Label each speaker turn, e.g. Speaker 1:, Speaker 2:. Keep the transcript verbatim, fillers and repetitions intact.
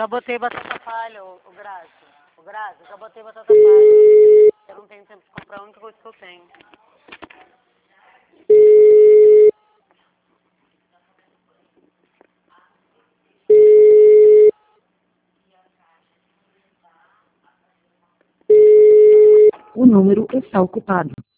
Speaker 1: já botei batata palha, o, o Graça. O Graça, já botei batata palha. Eu não tenho tempo de comprar a única coisa que eu tenho.
Speaker 2: O número está ocupado.